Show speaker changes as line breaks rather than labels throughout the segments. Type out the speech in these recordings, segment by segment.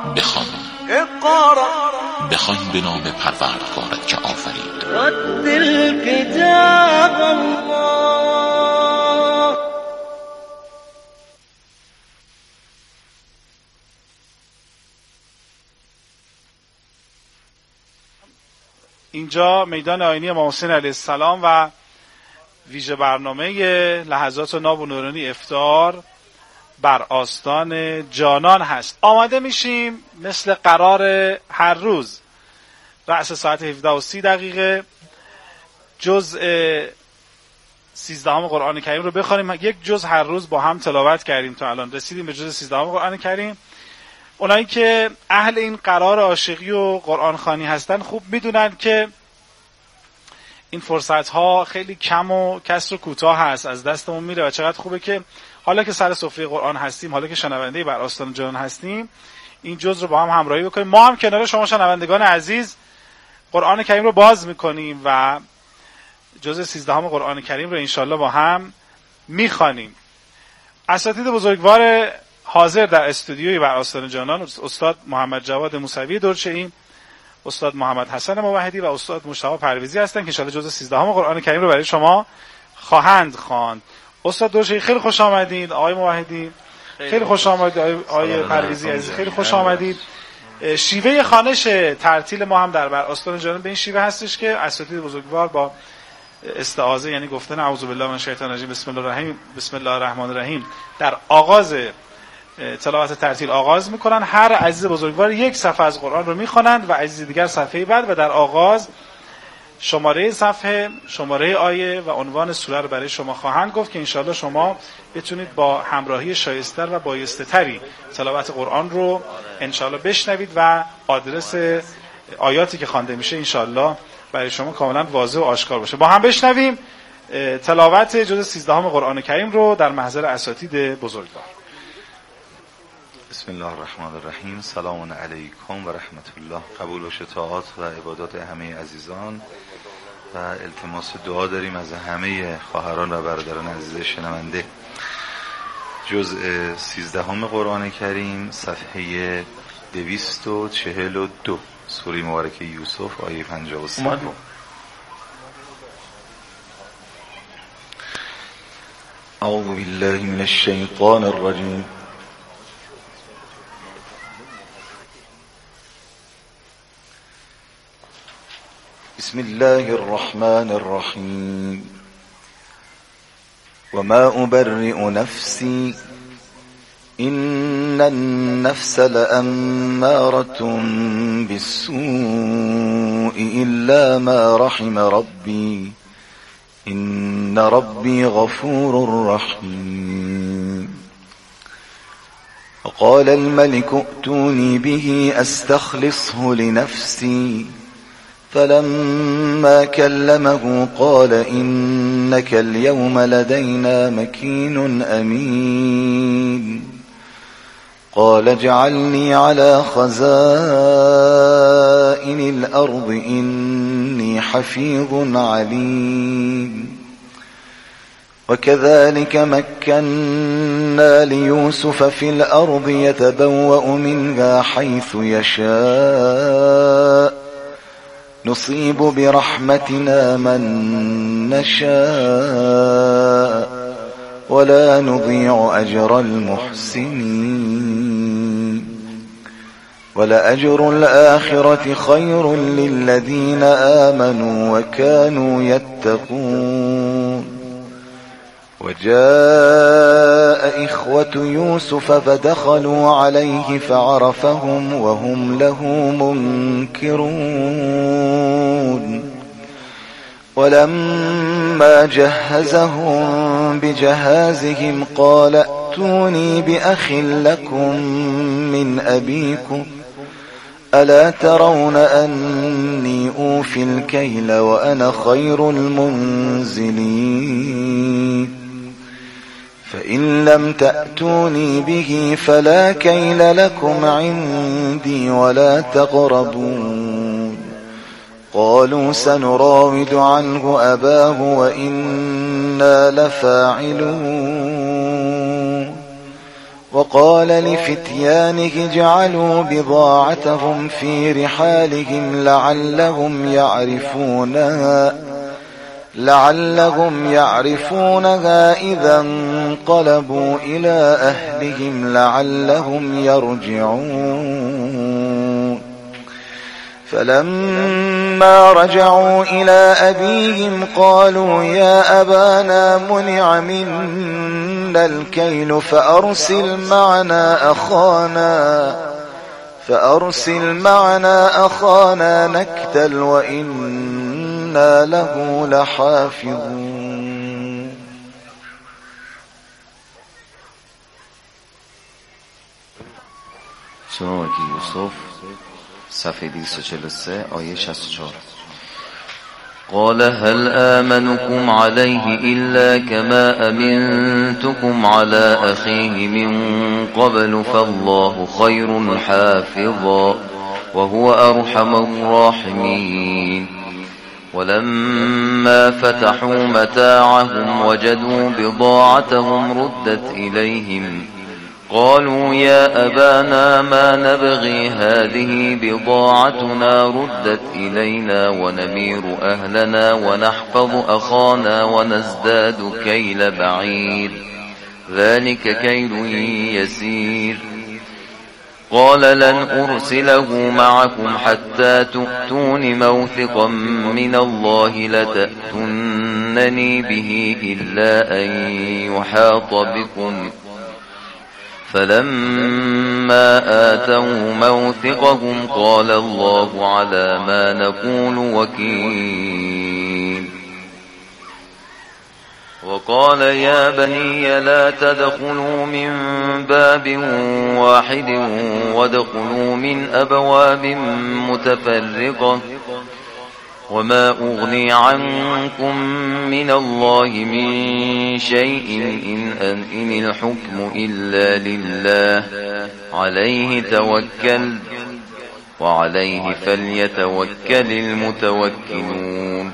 بخوان به نام پروردگارت که آفرید.
رتل کتاب الله.
اینجا میدان آیینی امام حسین علیه السلام و ویژه برنامه لحظات ناب و نورانی افطار بر آستان جانان هست. آماده میشیم مثل قرار هر روز رأس ساعت 17:30 جزء 13 قرآن کریم رو بخوانیم. یک جزء هر روز با هم تلاوت کردیم تا الان رسیدیم به جزء 13 قرآن کریم. اونایی که اهل این قرار عاشقی و قرآن خوانی هستن خوب میدونن که این فرصت ها خیلی کم و کسر و کوتاه هست، از دستمون میره و چقدر خوبه که حالا که سر سفره قرآن هستیم، حالا که شنونده بر آستان جان هستیم، این جزء رو با هم همراهی بکنیم. ما هم کنار شما شنوندگان عزیز قرآن کریم رو باز میکنیم و جزء 13 قرآن کریم رو انشالله با هم میخوانیم. اساتید بزرگوار حاضر در استودیوی بر آستان جانان استاد محمد جواد موسوی دورچه‌ای، استاد محمد حسن موحدی و استاد مجتبی پرویزی هستن که انشالله جزء 13 قرآن کریم رو برای شما خواهند خواند. استاد دورچه‌ای خیلی خوش آمدید. آقای موحدی خیلی خوش آمدید. آقای پرویزی عزیز خیلی خوش آمدید. شیوه خوانش ترتیل ما هم در بر آستان جانان به این شیوه هستش که اساتید بزرگوار با استعاذه، یعنی گفتن اعوذ بالله من الشیطان الرجیم بسم الله الرحمن الرحیم در آغاز تلاوت ترتیل آغاز میکنن. هر عزیز بزرگوار یک صفحه از قرآن رو میخونند و عزیز دیگر صفحه بعد و در آغاز شماره صفحه، شماره آیه و عنوان سوره رو برای شما خواهند گفت که انشاءالله شما بتونید با همراهی شایستر و بایسته تری تلاوت قرآن رو انشاءالله بشنوید و آدرس آیاتی که خوانده میشه انشاءالله برای شما کاملا واضح و آشکار باشه. با هم بشنویم تلاوت جزء 13 قرآن کریم رو در محضر اساتید بزرگوار.
بسم الله الرحمن الرحیم. سلام علیکم و رحمت الله. قبول باشه طاعات و عبادات همه عزیزان و التماس دعا داریم از همه خواهران و برادران عزیز شنونده. جزء 13 قرآن کریم صفحه 242 سوره مبارکه یوسف آیه 53. اعوذ بالله من الشیطان الرجیم. بسم الله الرحمن الرحیم. وما أبرئ نفسي إن النفس لأمارة بالسوء إلا ما رحم ربي إن ربي غفور رحيم. وقال الملك ائتوني به أستخلصه لنفسي فلما كلمه قال إنك اليوم لدينا مكين أمين. قال اجعلني على خزائن الأرض إني حفيظ عليم. وكذلك مكنا ليوسف في الأرض يتبوأ منها حيث يشاء نصيب برحمتنا من نشاء ولا نضيع أجر المحسنين. ولأجر الآخرة خير للذين آمنوا وكانوا يتقون. وجاء إخوة يوسف فدخلوا عليه فعرفهم وهم له منكرون. ولما جهزهم بجهازهم قال ائتوني بأخ لكم من أبيكم ألا ترون أني أوفي الكيل وأنا خير المنزلين. فإن لم تأتوني به فلا كيل لكم عندي ولا تقربون. قالوا سنراود عنه أباه وإنا لفاعلون.
وقال لفتيانه اجعلوا بضاعتهم في رحالهم لعلهم يعرفونها إذا انقلبوا إلى أهلهم لعلهم يرجعون. فلما رجعوا إلى أبيهم قالوا يا أبانا منع منا الكيل فأرسل معنا أخانا نكتل وإنا له لحافظون.
سورة يوسف صفحه 243 آیه 64. قال هل آمنكم عليه إلا كما أمنتكم على أخيه من قبل فالله خير حافظا وهو أرحم الراحمين. ولما فتحوا متاعهم وجدوا بضاعتهم ردت إليهم قالوا يا أبانا ما نبغي هذه بضاعتنا ردت إلينا ونمير أهلنا ونحفظ أخانا ونزداد كيل بعير ذلك كيل يسير. قال لن أرسله معكم حتى تؤتون موثقا من الله لتأتونني به إلا أن يحاط بكم. فلما آتوا موثقهم قال الله على ما نقول وكيل. وقال يا بني لا تدخلوا من باب واحد وادخلوا من أبواب متفرقة وما أغني عنكم من الله من شيء إن الحكم إلا لله عليه توكل وعليه فليتوكل المتوكلون.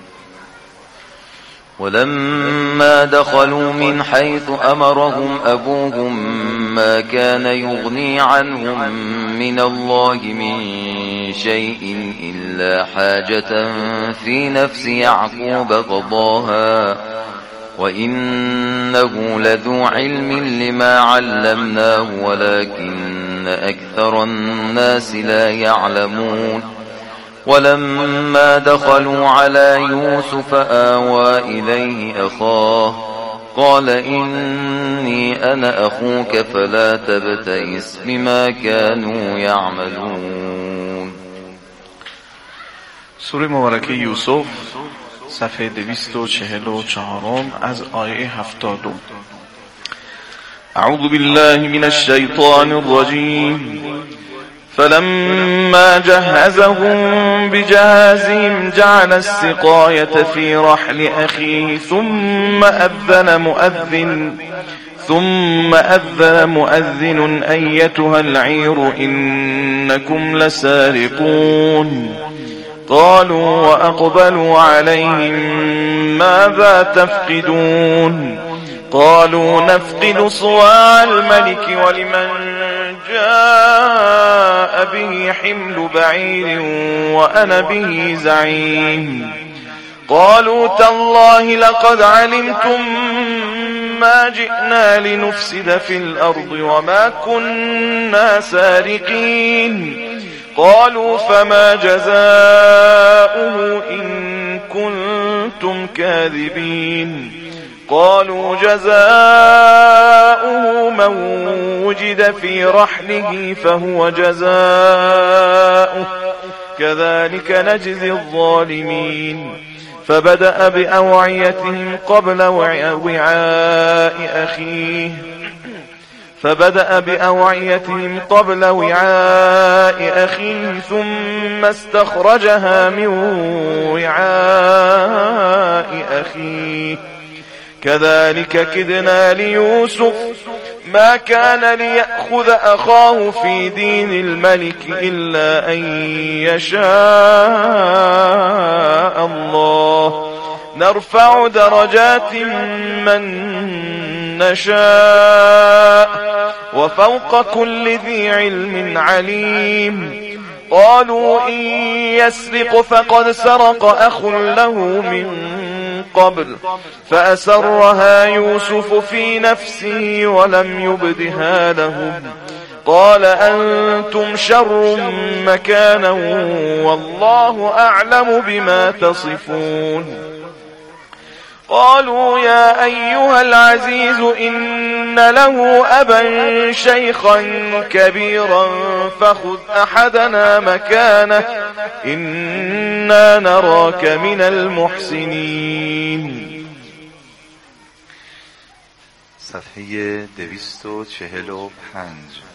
ولما دخلوا من حيث أمرهم أبوهم ما كان يغني عنهم من الله من شيء إلا حاجة في نفس يعقوب قضاها وإنه لذو علم لما علمناه ولكن أكثر الناس لا يعلمون. ولما دخلوا على يوسف آوى إليه أخاه قال إني أنا أخوك فلا تبتئس بما كانوا يعملون.
سوره مبارکه یوسف صفحه 244 از آیه 70. اعوذ بالله من الشیطان الرجیم. فلما جهزهم بجهازهم جعل السقاية في رحل أخيه ثم أذن مؤذن أيتها العير إنكم لسارقون. قالوا وأقبلوا عليهم ماذا تفقدون؟ قالوا نفقد صواع الملك ولمن جاء به حمل بعير وأنا به زعيم. قالوا تالله لقد علمتم ما جئنا لنفسد في الأرض وما كنا سارقين. قالوا فما جزاؤه إن كنتم كاذبين؟ قالوا جزاؤه من وجد في رحله فهو جزاؤه كذلك نجزي الظالمين. فبدأ بأوعيتهم قبل وعاء أخيه ثم استخرجها من وعاء أخيه كذلك كدنا ليوسف ما كان ليأخذ أخاه في دين الملك إلا أن يشاء الله نرفع درجات من نشاء وفوق كل ذي علم عليم. قالوا إن يسرق فقد سرق أخ له من قبل فأسرها يوسف في نفسه ولم يبدها لهم. قال أنتم شر مكانا والله أعلم بما تصفون. قالوا يا أيها العزيز إن له أبا شيخا كبيرا فخذ أحدنا مكانه إنا نراك من المحسنين.
صفحه 245.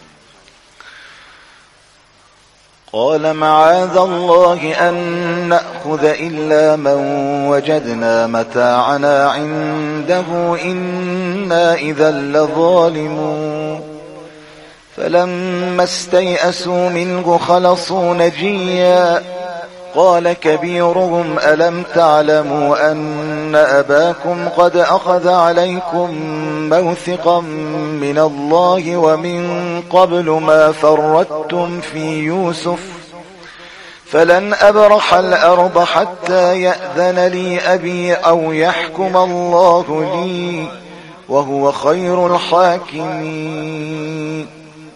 قال معاذ الله أن نأخذ إلا من وجدنا متاعنا عنده إنا إذا لظالمون. فلما استيئسوا منه خلصوا نجيا. قال كبيرهم ألم تعلموا أن أباكم قد أخذ عليكم موثقا من الله ومن قبل ما فرطتم في يوسف فلن أبرح الأرض حتى يأذن لي أبي أو يحكم الله لي وهو خير الحاكمين.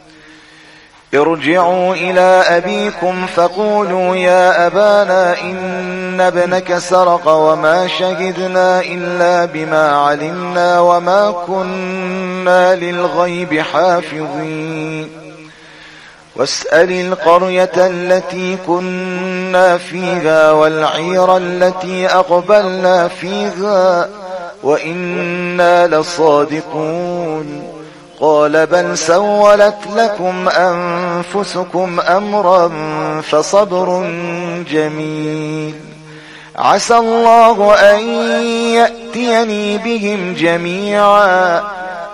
ارجعوا إلى أبيكم فقولوا يا أبانا إن ابنك سرق وما شهدنا إلا بما علمنا وما كنا للغيب حافظين. واسأل القرية التي كنا فيها والعير التي أقبلنا فيها وإنا لصادقون. قال بل سولت لكم أنفسكم أمرا فصبر جميل عسى الله أن يأتيني بهم جميعا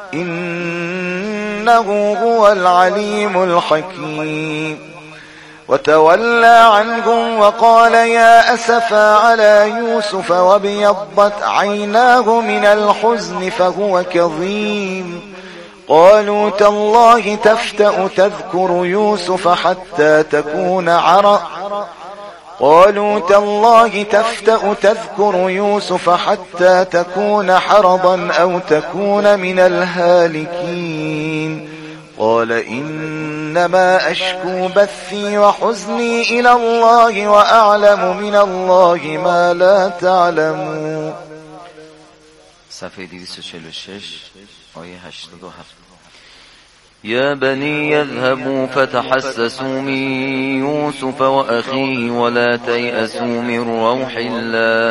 إنه هو العليم الحكيم. وتولى عنهم وقال يا أسفا على يوسف وابيضت عيناه من الحزن فهو كظيم. قالوا تالله تفتأ تذكر يوسف حتى تكون حرضا أو تكون من الهالكين. قال إنما أشكو بثي وحزني إلى الله وأعلم من الله ما لا تعلمون.
صفحه 246 آیه 87. يا بني يذهبوا فتحسسوا من يوسف وأخيه ولا تيأسوا من روح الله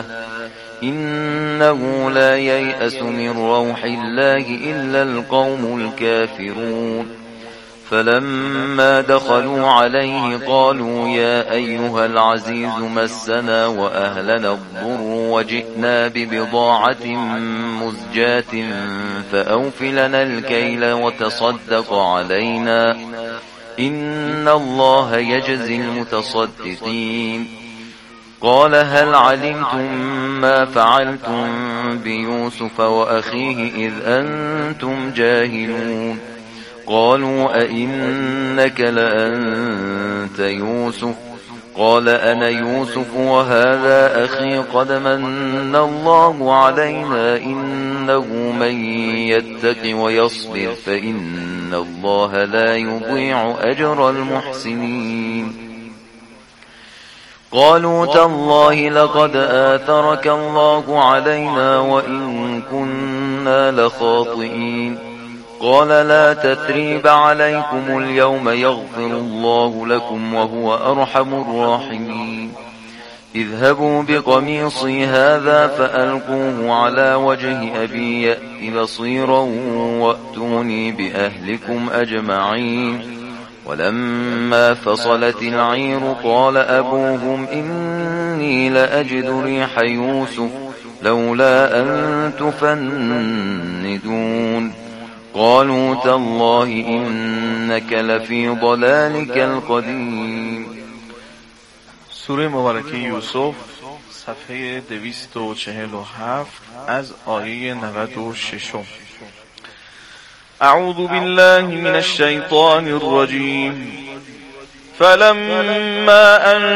إنه لا ييأس من روح الله إلا القوم الكافرون. فلما دخلوا عليه قالوا يا أيها العزيز مسنا وأهلنا الضر وجئنا ببضاعة مزجاة فأوف لنا الكيل وتصدق علينا إن الله يجزي المتصدقين. قال هل علمتم ما فعلتم بيوسف وأخيه إذ أنتم جاهلون. قالوا أئنك لأنت يوسف. قال أنا يوسف وهذا أخي قد من الله علينا إنه من يتق ويصبر فإن الله لا يضيع أجر المحسنين. قالوا تالله لقد آثرك الله علينا وإن كنا لخاطئين. قال لا تثريب عليكم اليوم يغفر الله لكم وهو أرحم الراحمين. اذهبوا بقميصي هذا فألقوه على وجه أبي يأت بصيرا وأتوني بأهلكم أجمعين. ولما فصلت العير قال أبوهم إني لأجد ريح يوسف لولا أن تفندون. قالوا تالله إنك لفي ضلالك القديم.
سوره مبارکه یوسف صفحه 247 از آیه 96. أعوذ بالله من الشيطان الرجيم. فلما أن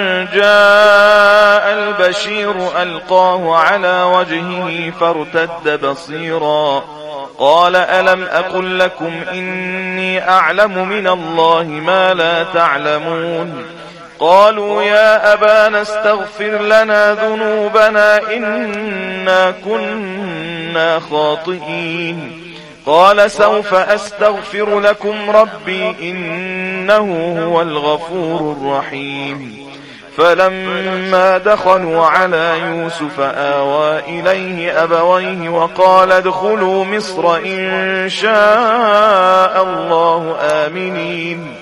جاء البشير ألقاه على وجهه فارتد بصيرا قال ألم أقل لكم إني أعلم من الله ما لا تعلمون. قالوا يا أبانا استغفر لنا ذنوبنا إنا كنا خاطئين. قال سوف أستغفر لكم ربي إنه هو الغفور الرحيم. فلما دخلوا على يوسف آوى إليه أبويه وقال ادخلوا مصر إن شاء الله آمنين.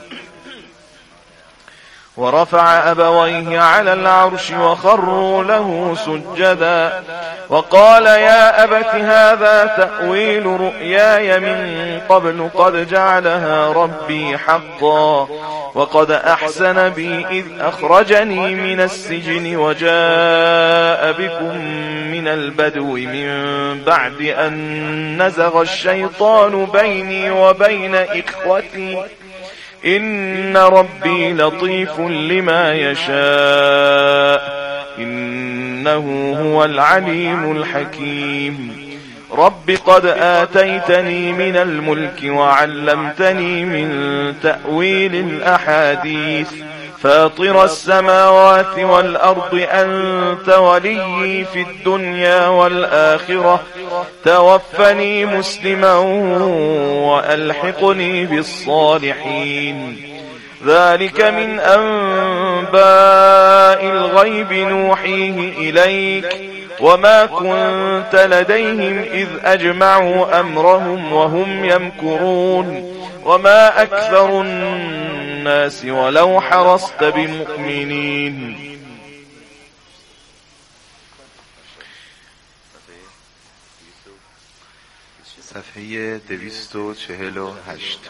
ورفع أبويه على العرش وخروا له سجدا وقال يا أبت هذا تأويل رؤياي من قبل قد جعلها ربي حقا وقد أحسن بي إذ أخرجني من السجن وجاء بكم من البدو من بعد أن نزغ الشيطان بيني وبين إخوتي إن ربي لطيف لما يشاء إنه هو العليم الحكيم. رب قد آتيتني من الملك وعلمتني من تأويل الأحاديث فاطر السماوات والأرض أنت ولي في الدنيا والآخرة توفني مسلما وألحقني بالصالحين. ذلك من أنباء الغيب نوحيه إليك وما كنت لديهم إذ أجمعوا أمرهم وهم يمكرون وما أكثر الناس ولو حرصت بمؤمنين.
صفحه 248.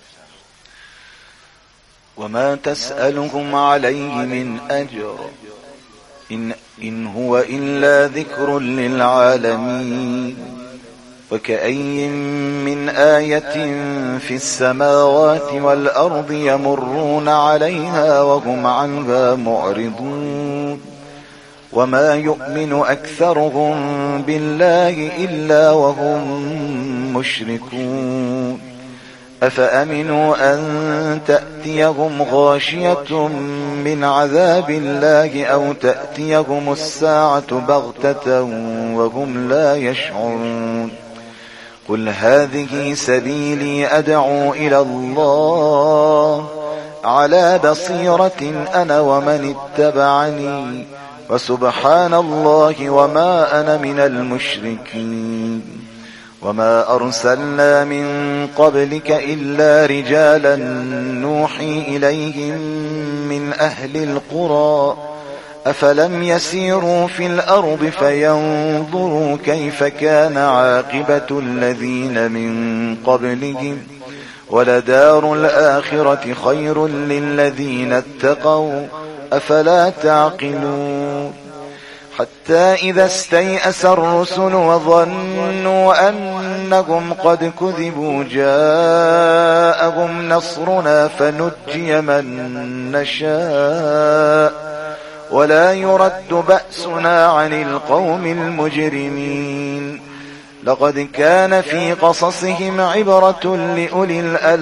وما تسألهم عليه من أجر إن هو إلا ذكر للعالمين. وكأي من آية في السماوات والأرض يمرون عليها وهم عنها معرضون وما يؤمن أكثرهم بالله إلا وهم مشركون. أفأمنوا أن تأتيهم غاشية من عذاب الله أو تأتيهم الساعة بغتة وهم لا يشعرون. قل هذه سبيلي أدعو إلى الله على بصيرة أنا ومن اتبعني وسبحان الله وما أنا من المشركين. وما أرسلنا من قبلك إلا رجالا نوحي إليهم من أهل القرى أفلم يسيروا في الأرض فينظروا كيف كان عاقبة الذين من قبلهم ولدار الآخرة خير للذين اتقوا أفلا تعقلون. حتى إذا استيأس الرسل وظنوا أنهم قد كذبوا جاءهم نصرنا فنجي من نشاء ولا يرد بأسنا عن القوم المجرمين. لقد كان في قصصهم عبرة لأولي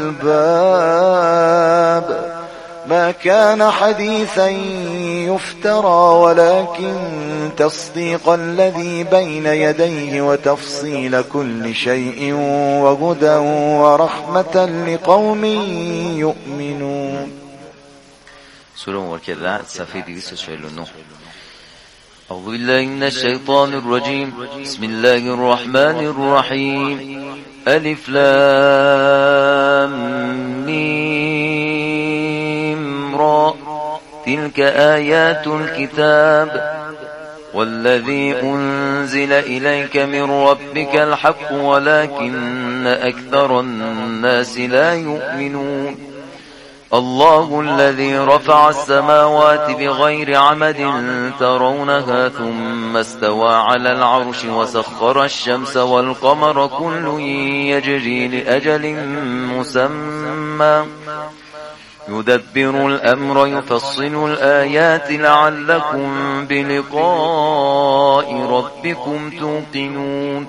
الألباب ما كان حديثا يفترى ولكن تصديق الذي بين يديه وتفصيل كل شيء وهدى ورحمة لقوم يؤمنون.
سورة مباركة رعد صفحة 249. أعوذ بالله من الشيطان الرجيم. بسم الله الرحمن الرحيم. ألف لام ميم را تلك آيات الكتاب والذي أنزل إليك من ربك الحق ولكن أكثر الناس لا يؤمنون. الله الذي رفع السماوات بغير عمد ترونها ثم استوى على العرش وسخر الشمس والقمر كل يجري لأجل مسمى يدبر الأمر يفصل الآيات لعلكم بلقاء ربكم توقنون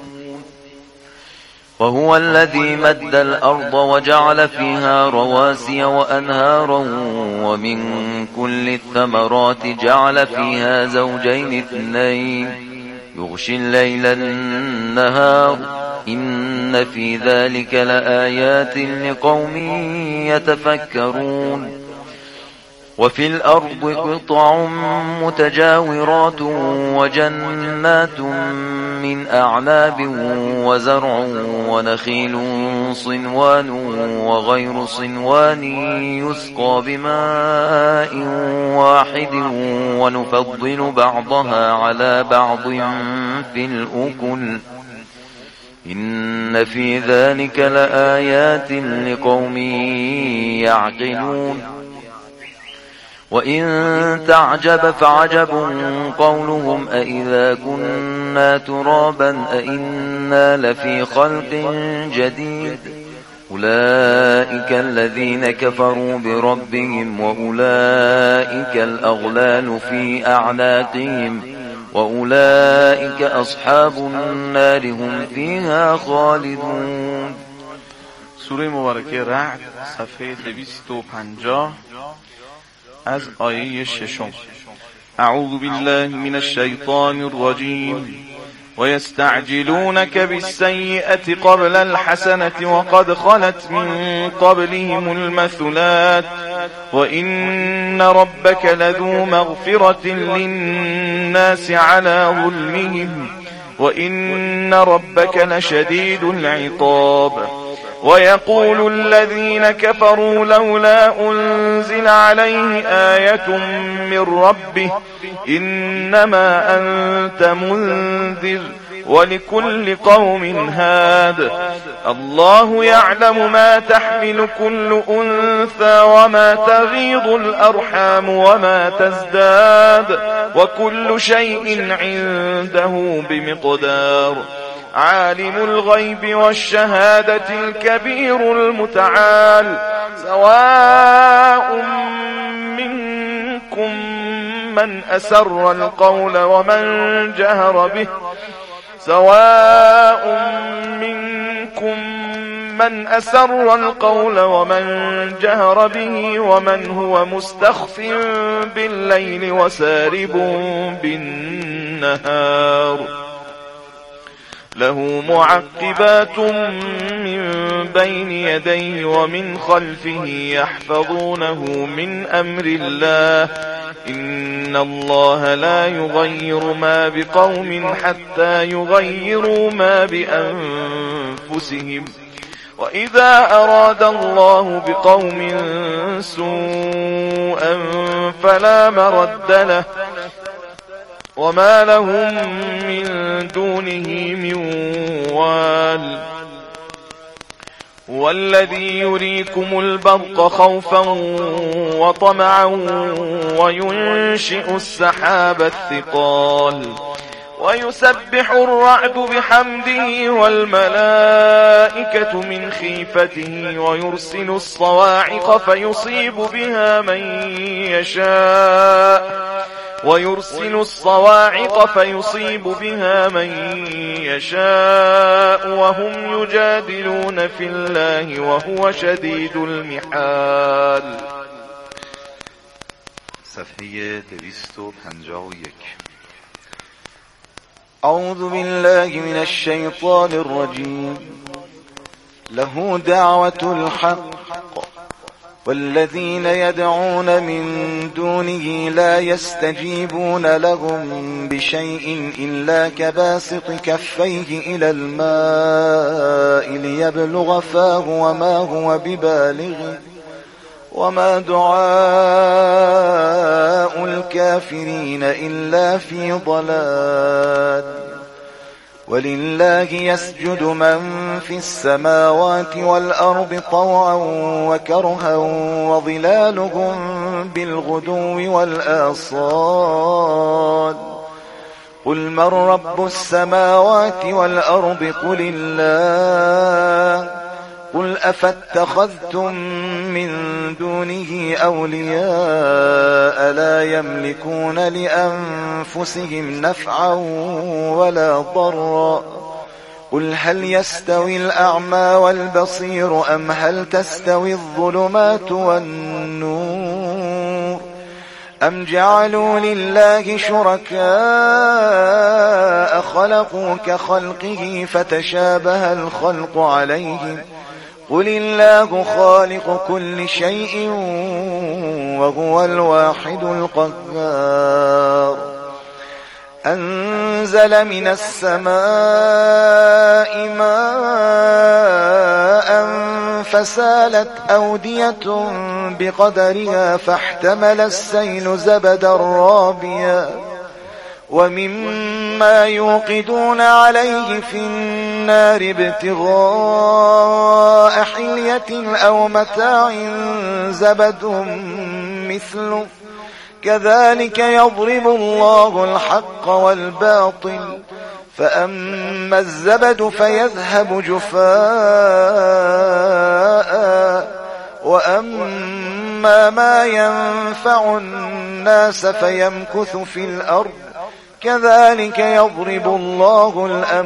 وهو الذي مد الأرض وجعل فيها رواسي وأنهارا ومن كل الثمرات جعل فيها زوجين اثنين يغشي الليل النهار إن في ذلك لآيات لقوم يتفكرون وفي الأرض قطع متجاورات وجنات من أعناب وزرع ونخيل صنوان وغير صنوان يسقى بماء واحد ونفضل بعضها على بعض في الأكل إن في ذلك لآيات لقوم يعقلون وإن تعجب فعجب قولهم أإذا كنا ترابا أإنا لفي خلق جديد أولئك الذين كفروا بربهم وأولئك الأغلال في أعناقهم وأولئك أصحاب النار هم فيها خالدون.
سوره مبارکه رعد صفحه 250 از آیه 6. اعوذ بالله من الشیطان الرجیم ويستعجلونك بالسيئة قبل الحسنة وقد خلت من قبلهم المثلات وإن ربك لذو مغفرة للناس على ظلمهم وإن ربك لشديد العقاب ويقول الذين كفروا لولا أنزل عليه آية من ربه إنما أنت منذر ولكل قوم هاد الله يعلم ما تحمل كل أنثى وما تغيض الأرحام وما تزداد وكل شيء عنده بمقدار عالم الغيب والشهادة الكبير المتعال سواء منكم من أسر القول ومن جهر به ومن هو مستخف بالليل وسارب بالنهار له معقبات من بين يديه ومن خلفه يحفظونه من أمر الله إن الله لا يغير ما بقوم حتى يغيروا ما بأنفسهم وإذا أراد الله بقوم سوءا فلا مرد له وما لهم من دونه من وال هو الذي يريكم البرق خوفا وطمعا وينشئ السحاب الثقال ويسبح الرعد بحمده والملائكة من خيفته ويرسل الصواعق فيصيب بها من يشاء وهم يجادلون في الله وهو شديد المحال.
صفحه 251.
أعوذ بالله من الشيطان الرجيم له دعوة الحق والذين يدعون من دونه لا يستجيبون لهم بشيء إلا كباسط كفيه إلى الماء ليبلغ فاه وما هو ببالغه وما دعاء الكافرين إلا في ضلال ولله يسجد من في السماوات والأرض طوعا وكرها وظلالهم بالغدو والآصال قل من رب السماوات والأرض قل الله قل أفاتخذتم من دونه أولياء لا يملكون لأنفسهم نفعا ولا ضرا قل هل يستوي الأعمى والبصير أم هل تستوي الظلمات والنور أم جعلوا لله شركاء خلقوا كخلقه فتشابه الخلق عليهم قل الله خالق كل شيء وهو الواحد القهار أنزل من السماء ماء فسالت أودية بقدرها فاحتمل السيل زبدا رابيا ومما يوقدون عليه في النار ابتغاء حلية أو متاع زبد مثله كذلك يضرب الله الحق والباطل فأما الزبد فيذهب جفاء وأما ما ينفع الناس فيمكث في الأرض كذلك يضرب الله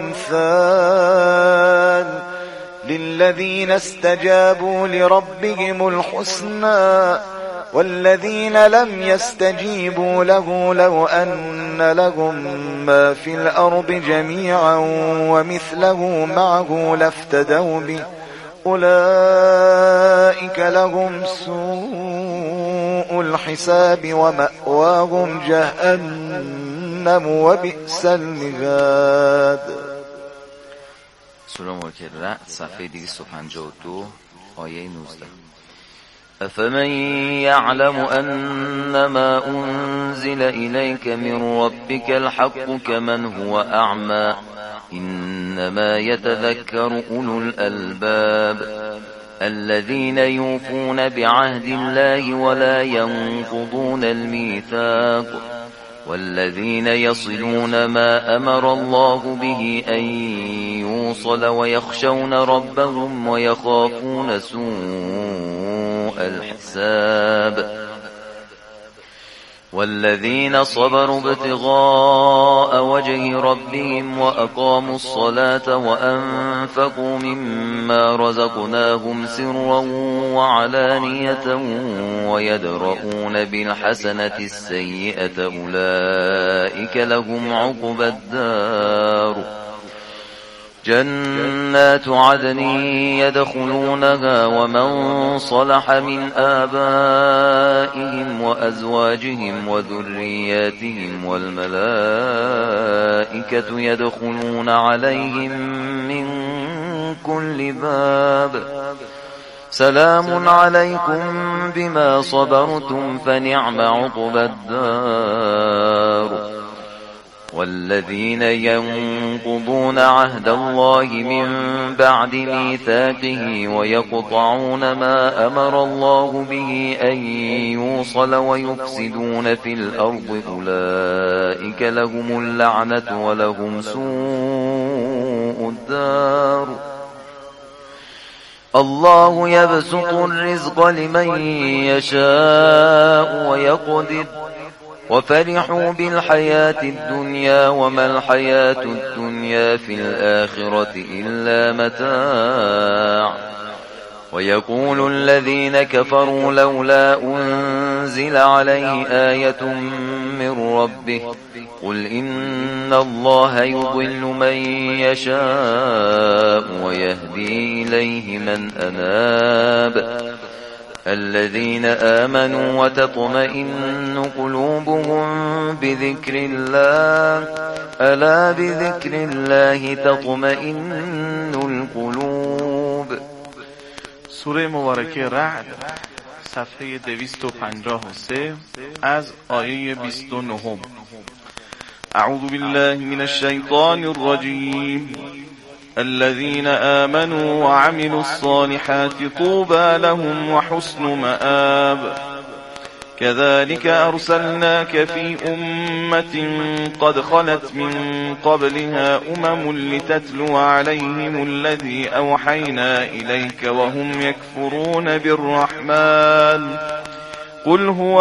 الأمثال للذين استجابوا لربهم الحسنى والذين لم يستجيبوا له لو أن لهم ما في الأرض جميعا ومثله معه لافتدوا به أولئك لهم سوء الحساب ومأواهم جهنم وبئس المهاد.
سوره ملک رعد صفحه 252 آیه 19. أفمن يعلم أنما أنزل إليك من ربك الحق كمن هو أعمى إنما يتذكر أولو الألباب الذين يوفون بعهد الله ولا ينقضون الميثاق والذين يصلون ما أمر الله به أن يوصل ويخشون ربهم ويخافون سوء الحساب والذين صبروا ابتغاء وجه ربهم وأقاموا الصلاة وأنفقوا مما رزقناهم سرا وعلانية ويدرؤون بالحسنة السيئة أولئك لهم عقبى الدار جنات عدن يدخلونها ومن صلح من آبائهم وأزواجهم وذرياتهم والملائكة يدخلون عليهم من كل باب سلام عليكم بما صبرتم فنعم عقبى الدار والذين ينقضون عهد الله من بعد ميثاقه ويقطعون ما أمر الله به أن يوصل ويفسدون في الأرض أولئك لهم اللعنة ولهم سوء الدار الله يبسط الرزق لمن يشاء ويقدر وفرحوا بالحياة الدنيا وما الحياة الدنيا في الآخرة إلا متاع ويقول الذين كفروا لولا أنزل عليه آية من ربه قل إن الله يضل من يشاء ويهدي إليه من أناب الذين آمنوا وتطمئن قلوبهم بذكر الله ألا بذكر الله تطمئن القلوب.
سوره مبارکه رعد صفحه 253 از آیه 29.
أعوذ بالله من الشيطان الرجيم. الذين آمنوا وعملوا الصالحات طوبى لهم وحسن مآب. كذلك أرسلناك في أمة قد خلت من قبلها لتتلو عليهم الذي أوحينا إليك وهم يكفرون بالرحمن. قل هو